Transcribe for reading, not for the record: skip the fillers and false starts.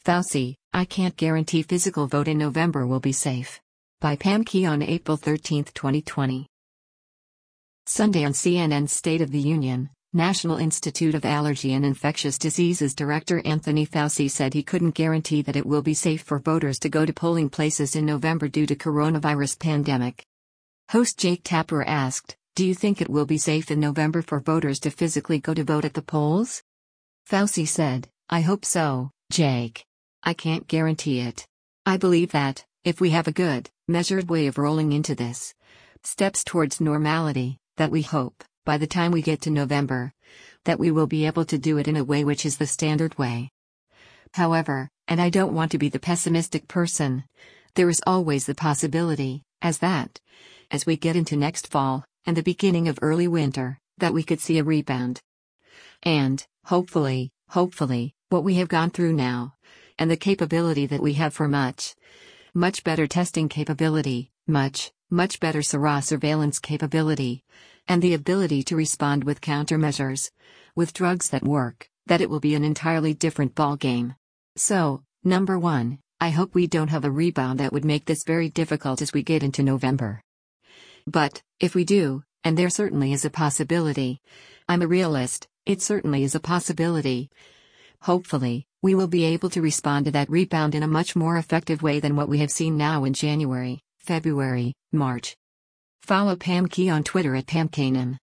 Fauci, I can't guarantee physical vote in November will be safe. By Pam Key on April 13, 2020. Sunday on CNN's State of the Union, National Institute of Allergy and Infectious Diseases Director Anthony Fauci said he couldn't guarantee that it will be safe for voters to go to polling places in November due to coronavirus pandemic. Host Jake Tapper asked, "Do you think it will be safe in November for voters to physically go to vote at the polls?" Fauci said, "I hope so, Jake. I can't guarantee it. I believe that, if we have a good, measured way of rolling into this steps towards normality, that we hope, by the time we get to November, that we will be able to do it in a way which is the standard way. However, and I don't want to be the pessimistic person, there is always the possibility, as we get into next fall, and the beginning of early winter, that we could see a rebound. And, hopefully, what we have gone through now, and the capability that we have for much better testing capability, much better surveillance capability, and the ability to respond with countermeasures, with drugs that work, that it will be an entirely different ballgame. So, number one, I hope we don't have a rebound that would make this very difficult as we get into November. But, if we do, and there certainly is a possibility, I'm a realist, it certainly is a possibility. Hopefully, we will be able to respond to that rebound in a much more effective way than what we have seen now in January, February, March." Follow Pam Key on Twitter at PamKanan.